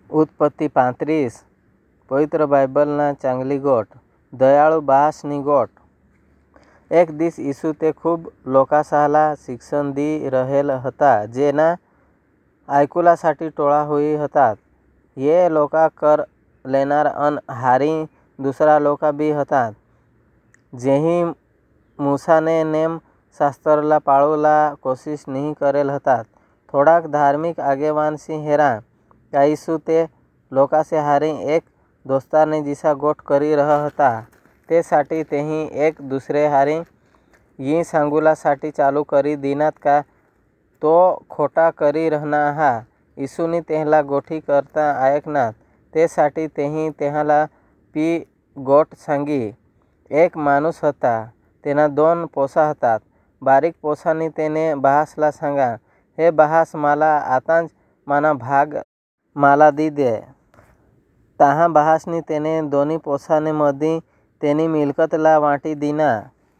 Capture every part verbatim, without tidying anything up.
ઉત્પત્તિ પાંત્રીસ પવિત્ર બાઇબલના ચાંગલી ગોટ દયાળુ બાસની ગોટ। એક દિવસ ઈસુ તે ખૂબ લોकासाला शिक्षण दी रहेल हता, जेना ऐकुलासाठी टोळा होई हतात। ये लोका कर लेनार अन हारी दुसरा लोका बी हतात, जेही मूसाने नेम शास्त्रला पाळूला कोशिश नहीं करेल हतात। थोडाक धार्मिक आगेवान सिंह हेरा का ईसु ते लोकासे हारी एक दोस्तारने जिसा गोठ करी रहा हता, ते साठी तेही एक दुसरे हारी यी सांगुला साठी चालू करी दीनात का तो खोटा करी रहना हा। ईसुनी तेहला गोठी करता आयकनात, ते साठी तेही तेहाला पी गोट सांगी। एक माणूस हता, तेना दोन पोसा हतात। बारीक पोसानी तेने बहासला सांगा, हे बहास माला आतांज माना भाग माला दी दे। ताहा बहासनी तेने दोनी पोसाने मधी तेनी मिलकतला वाटी दीना।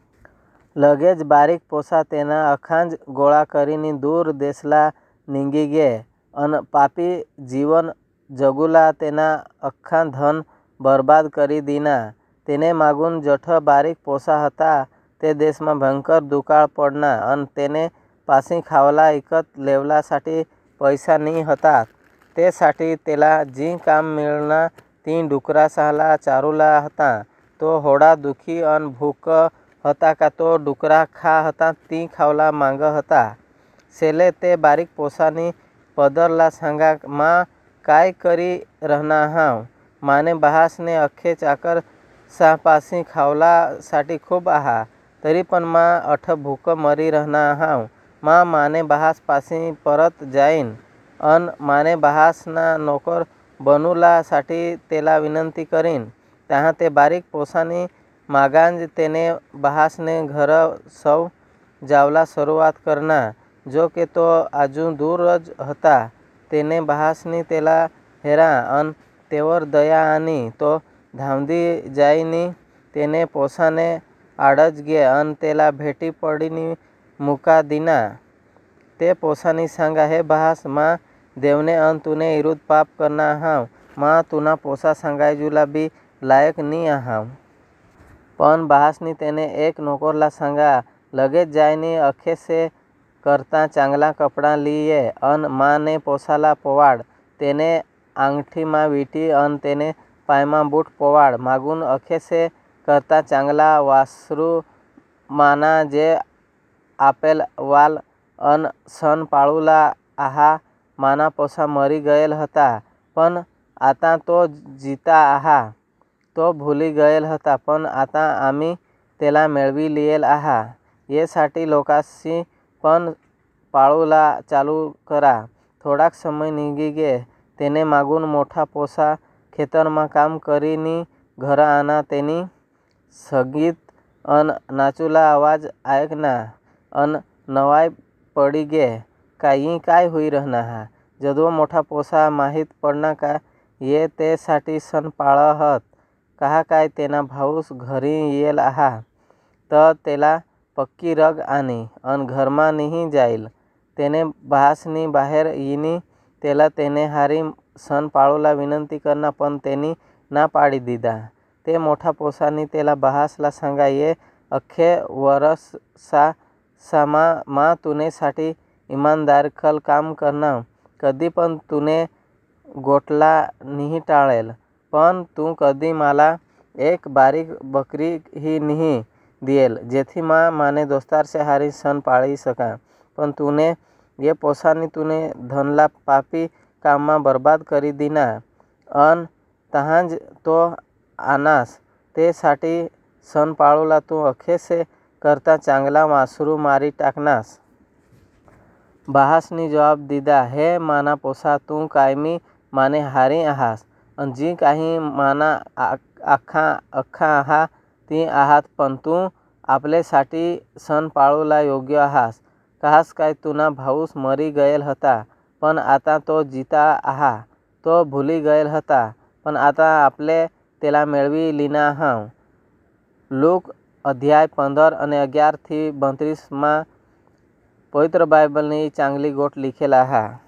लगेज बारीक पोसा तेना अखांज गोळा करीनी दूर देशला निंगी गे, अन पापी जीवन जगुला तेना अख्खा धन बर्बाद करी दीना। तेने मागून जठ बारीक पोसा हता, ते देशमा भयंकर दुकाळ पडना, अन तेने पासी खावला इकत लेवला साठी पैसा नी हतात। ते साठी तेला जी काम मिळना ती डुकरा साला चारूला हता। तो होडा दुखी अन भूक हता का तो डुकरा खा हता ती खावला मांग हता। सेले ते बारीक पोसानी पदरला सांगा, मा काय करी रहना हाव, माने बहासने अख्खे चाकर सापासी खावला साठी खूब आहा, तरी पण मा अठ भूक मरी रहना हाव। मा माने बहास पासी परत जाईन, अन माने बहासना नोकर बनूला साठी तेला विनंती करीन। ताहा ते बारीक पोसानी मागांज तेने बहासने घर सौ जावला शुरुआत करना, जो के तो आजू दूरज हता। तेने बहासनी तेला हेरा अन तेवर दया आनी, तो धावदी जाईनी तेने पोसाने आडज गे अन तेला भेटी पडीनी मुका दीना। ते पोसानी सांगा, हे बहास मा देवने अन तुने इरुद पाप करना हाव, मा तुना पोसा सांगायजूला बी लायक नी आहाव। पण बहासनी तेने एक नोकरला सांगा, लगेच जायनी अखे से करता चांगला कपडा ली ये, अन मा ने पोसाला पोवाड। तेने आंगठी मा वीटी अन तेने पायमा बूट पोवाड। मागून अखे से करता चांगला वासरू माना जे आपेल वाल अन सन पाळूला आहा। माना पोसा मरी गयेल हता, पण आता तो जीता आहा। तो भूली गयेल हता, पण आता आमी तेला मेळवी लियेल आहा। ये साठी लोकासी पण पाळूला चालू करा। थोडाक समय निंगी गे, तेने मागून मोठा पोसा खेतरमा काम करीनी घर आना। तेनी संगीत अन नाचूला आवाज आयकना, अन नवाय पडी गे, का यी काय हुई रहना हा। जदवो मोठा पोसा माहीत पडना का ये ते साठी सन पाळहत, कहा काय तेना भाऊस घरी येल आहा, त तेला पक्की रग आनी, अन घरमा नहीं जाईल। तेने बहासनी बाहेर यीनी तेला तेने हारी सन पाळूला विनंती करना, पण तेनी ना पाडी दीधा। ते मोठा पोसानी तेला बहासला सांगा, ये अख्खे वरसा सामा मा तुने साठी इमानदारीखल काम करना, कधी पण तुने गोटला नहीं टाळेल, पण तू कधी माला एक बारीक बकरी ही नहीं दियेल, जेथी मा माने दोस्तारसे हारी सन पाळी सका। पण तुने ये पोसानी तुने धनला पापी काममा बर्बाद करी दीना, अन तहांज तो आनास। ते साठी सन पाळूला तू अखे से करता चांगला वासरू मारी टाकनास। बहासनी जवाब दीधा, हे माना पोसा तू कायमी माने हारी आहास, अन जी काही माना आखा अख्खा आहा ती आहात, पण तू आपले साठी सन पाळूला योग्य आहास। कहास काय तुना भाऊस मरी गयेल हता, पण आता तो जीता आहा। तो भूली गयेल हता, पण आता आपले तेला मेळवी लीना हाव। लूक अध्याय पंदर अने अग्यार थी बत्रीस मा पवित्र बाइबलनी चांगली गोट लिखेल आहा।